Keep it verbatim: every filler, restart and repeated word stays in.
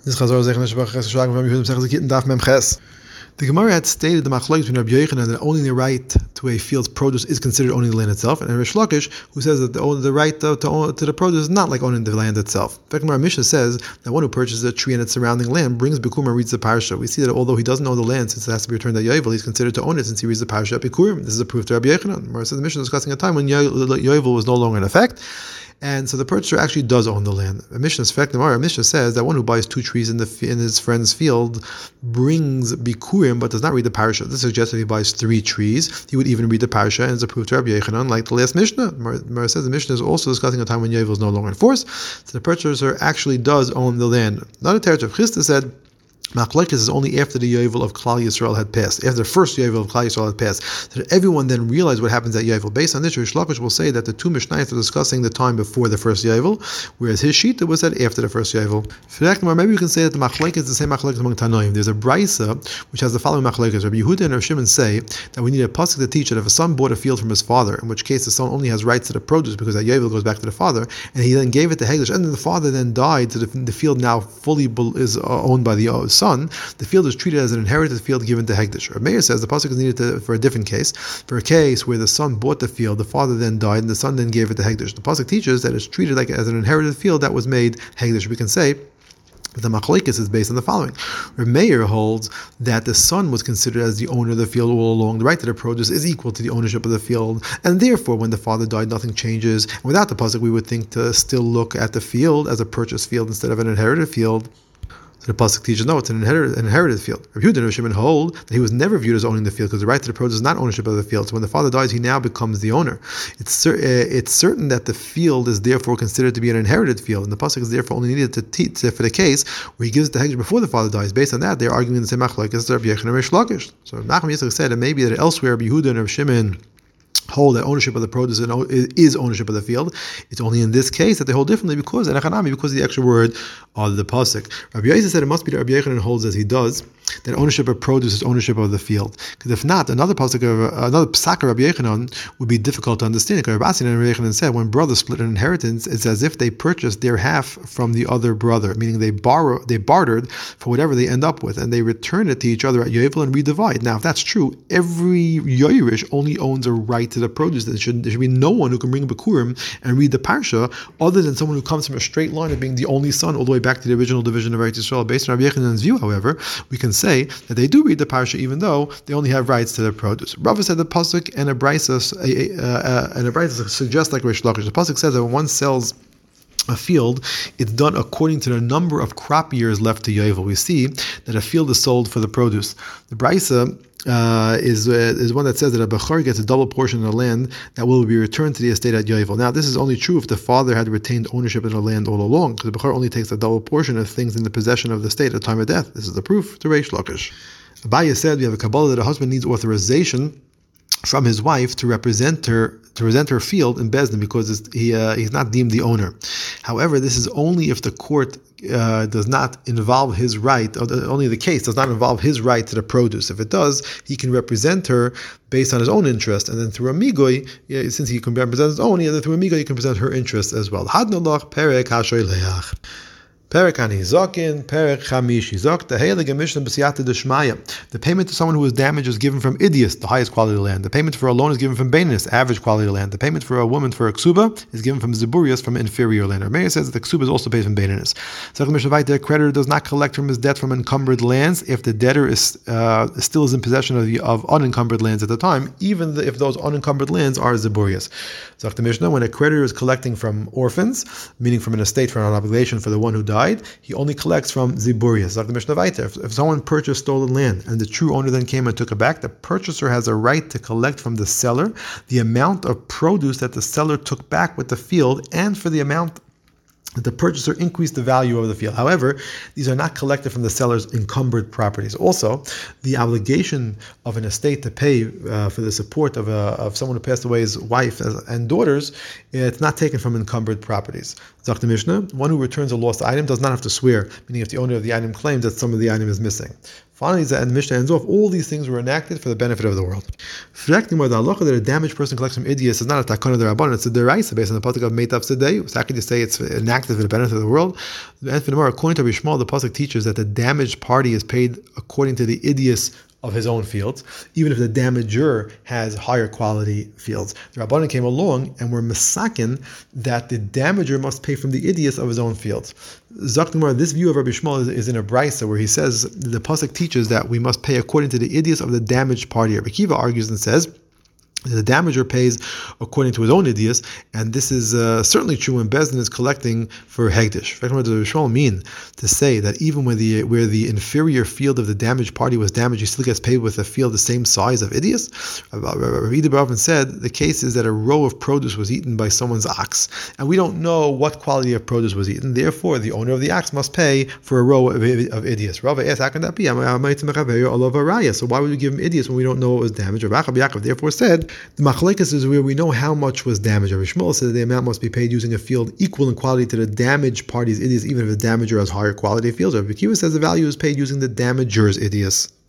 This Chazor Zech Neshbach Ches Shlag from Yehudim Sech Zekit and Daf Mem Ches. The Gemara had stated the machlokes between Rabbi Yochanan that owning the right to a field's produce is considered owning the land itself, and Rish Lakish, who says that the, own, the right to, to, own, to the produce is not like owning the land itself. In fact, Gemara Mishnah says that one who purchases a tree and its surrounding land brings Bikurim and reads the parsha. We see that although he doesn't own the land since it has to be returned at Yovel, he's considered to own it since he reads the parsha at Bikurim. This is a proof to Rabbi Yochanan. Gemara says the Mishnah is discussing a time when Yovel was no longer in effect. And so the purchaser actually does own the land. A Mishnah's fact, the Mishnah says that one who buys two trees in the in his friend's field brings bikurim, but does not read the parasha. This suggests if he buys three trees, he would even read the parasha, and it's a proof to Rabbi Yochanan, like the last Mishnah. Mara says the Mishnah is also discussing a time when Yovel is no longer in force. So the purchaser actually does own the land. Not a Teretz of Chisda said Machlekes is only after the Yovel of Klal Yisrael had passed, after the first Yovel of Klal Yisrael had passed, so that everyone then realized what happens at Yovel. Based on this, Rish Lakish will say that the two Mishnayos are discussing the time before the first Yovel, whereas his Shita was said after the first Yovel. Maybe we can say that the Machlekes is the same Machlekes among Tanoim. There's a Brisa which has the following Machlekes. Rabbi Yehuda and Rav Shimon say that we need a pasuk to teach that if a son bought a field from his father, in which case the son only has rights to the produce because that Yovel goes back to the father, and he then gave it to Hegdish, and then the father then died, so the, the field now fully is owned by the son, the field is treated as an inherited field given to Hegdish. Rav Meir says the pasuk is needed to, for a different case, for a case where the son bought the field, the father then died, and the son then gave it to Hegdish. The pasuk teaches that it's treated like as an inherited field that was made Hegdish. We can say the machlekes is based on the following. Rav Meir holds that the son was considered as the owner of the field all along. The right to the produce is equal to the ownership of the field, and therefore when the father died, nothing changes. And without the pasuk, we would think to still look at the field as a purchased field instead of an inherited field. So the pasuk teaches no, it's an inherited, an inherited field. Rabbi Yehuda and Rav Shimon hold that he was never viewed as owning the field because the right to the produce is not ownership of the field. So when the father dies, he now becomes the owner. It's cer- uh, it's certain that the field is therefore considered to be an inherited field, and the pasuk is therefore only needed to teach for the case where he gives it to Hegdish before the father dies. Based on that, they are arguing the same machlokes as Rabbi Yochanan and Rish Lakish. So Nachman Yitzchak said that maybe that elsewhere Rabbi Yehuda and Rav Shimon hold that ownership of the produce is ownership of the field. It's only in this case that they hold differently because because of the extra word of the pasuk. Rabbi Yosef said it must be that Rabbi Yochanan holds as he does that ownership of produce is ownership of the field. Because if not, another pasuk, another psak of Rabbi Yochanan would be difficult to understand. Because Rabbi Asi and Rabbi Yochanan said when brothers split an inheritance, it's as if they purchased their half from the other brother, meaning they borrow, they bartered for whatever they end up with, and they return it to each other at Yovel and redivide. Now, if that's true, every Yoirish only owns a right to the produce. There should, there should be no one who can bring Bikurim and read the Parsha other than someone who comes from a straight line of being the only son all the way back to the original division of Eretz Yisrael. Based on Rabbi Yechanan's view, however, we can say that they do read the Parsha even though they only have rights to the produce. Rava said the pasuk and a brisa uh, uh, and a brisa suggests like Rish Lakish. The pasuk says that when one sells a field, it's done according to the number of crop years left to Yovel. We see that a field is sold for the produce. The brisa uh, is uh, is one that says that a bechor gets a double portion of the land that will be returned to the estate at Yovel. Now, this is only true if the father had retained ownership of the land all along, because the bechor only takes a double portion of things in the possession of the state at the time of death. This is the proof to Reish Lakish. Abaye said we have a Kabbalah that a husband needs authorization from his wife to represent her to present her field in Bezdin because he uh, he's not deemed the owner. However, this is only if the court uh, does not involve his right, or the, only the case does not involve his right to the produce. If it does, he can represent her based on his own interest, and then through a migoy, yeah, since he can represent his own, yeah, through a migoy he can present her interest as well. Hadnolach perek hashoyleach. Perek Hanizokin, Perek Chamish Yizok, the Heilige Mishnah B'siyata Deshmaya. The payment to someone who is damaged is given from Idias, the highest quality of land. The payment for a loan is given from Baininus, average quality of land. The payment for a woman for a Ksuba is given from Ziburias, from inferior land. Rameir says that the Ksuba is also paid from Baininus. So the Mishnah Vayt, the creditor does not collect from his debt from encumbered lands if the debtor is uh, still is in possession of, the, of unencumbered lands at the time, even if those unencumbered lands are Ziburias. So the Mishnah, when a creditor is collecting from orphans, meaning from an estate for an obligation for the one who died, he only collects from Ziburias. Like the Mishnah Vayter, if, if someone purchased stolen land and the true owner then came and took it back, the purchaser has a right to collect from the seller the amount of produce that the seller took back with the field and for the amount that the purchaser increased the value of the field. However, these are not collected from the seller's encumbered properties. Also, the obligation of an estate to pay uh, for the support of a, of someone who passed away's wife and daughters, it's not taken from encumbered properties. Zakta Mishnah, one who returns a lost item does not have to swear, meaning if the owner of the item claims that some of the item is missing. Finally, and the Mishnah ends off, all these things were enacted for the benefit of the world. The halacha that a damaged person collects from Idias is not a takana d'Rabbanan, it's a deraisa based on the pasuk of Meitav Sedei. So how can you say it's enacted for the benefit of the world? And for the more, according to Rishmal, the pasuk teaches that the damaged party is paid according to the Idias of his own fields, even if the damager has higher quality fields. The Rabbanan came along and were misakin that the damager must pay from the idias of his own fields. Zaknumar, this view of Rabbi Shmuel is, is in a brisa where he says the pasuk teaches that we must pay according to the idias of the damaged party. Rabbi Kiva argues and says the damager pays according to his own idias, and this is uh, certainly true when Bezdin is collecting for Hegdish. What does Rishon mean to say that even when the where the inferior field of the damaged party was damaged, he still gets paid with a field the same size of idias? Rabbi Idabravin said the case is that a row of produce was eaten by someone's ox, and we don't know what quality of produce was eaten. Therefore, the owner of the ox must pay for a row of, of idias. Rava asked, how can that be? So why would we give him idias when we don't know it was damaged? Rabbi Yaakov therefore said, the machlekes is where we know how much was damaged. Rabbi Shmuel says the amount must be paid using a field equal in quality to the damaged party's idias, even if the damager has higher quality fields. Rabbi Kiva says the value is paid using the damager's idias.